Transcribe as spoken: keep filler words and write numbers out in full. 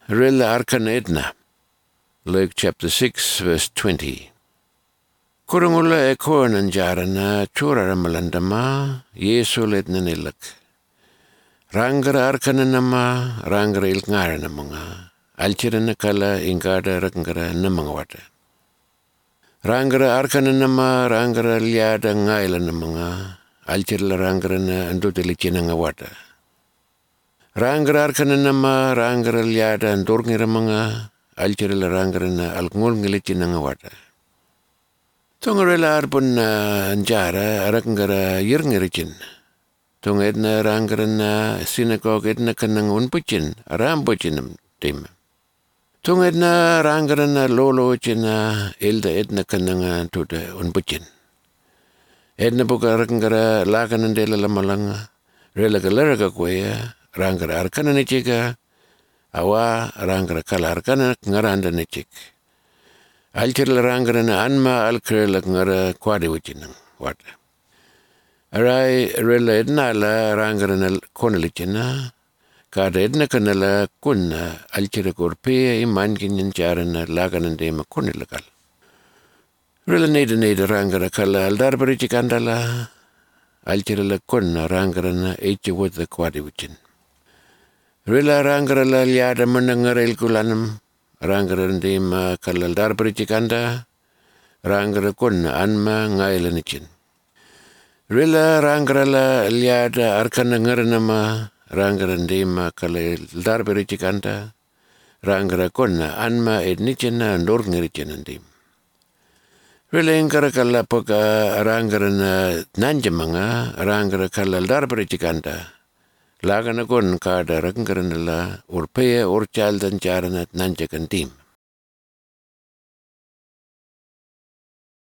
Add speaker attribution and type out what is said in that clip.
Speaker 1: Rilla Arkan Edna. Luke chapter six, verse twenty. Kurungula e koanan jarana churara malandama, Yesu letna nilak. Rangara arkananama, rangara ilngara namanga, alchirana kala ingada rakangara namanga wata. Rangara arkananama, rangara liada ngaila namanga, alchirla rangara na andutilichina wata. Rangara arkananama, rangara liada andorngira manga, alchirla rangara na alngol ngilichina wata. Tongarela arbun anjara arakangara yirngirichin. Tong edna rangarana synagogue edna kanang unpuchin, arampuchinam tim. Tong edna rangarana lolo china ilda edna kananga tuta unpuchin. Edna buka arakangara lakanandela lamalanga, relagalaraka kwaya, rangara arkana nichika, awa rangara kala arkana ngaranda nichik. Alchirla rangarana anma alkrela ngara kwadi wichinang wata. Arai rela edna la rangarana konalichina, kada edna kanala kunna alchira korpea iman kinyan charana laganandema konilakal. Rela neda neda rangara kala aldarbarichikandala, alchira la kunna rangarana eche wata kwadi wichin. Rela rangarala liada manangara ilkulanam, rangarandema kala aldarbarichikanda, rangara kunna anma ngailanichin. Rila rangarala liada arkana ngaranama rangarandema kala darberichikanta rangara konna anma ednichena ndorngirichenandim. Rila ingara kala poka rangarana nanjamanga rangara kala darberichikanta lagana kon kada rangaranala urpea urchaldan charanat nanjakandim.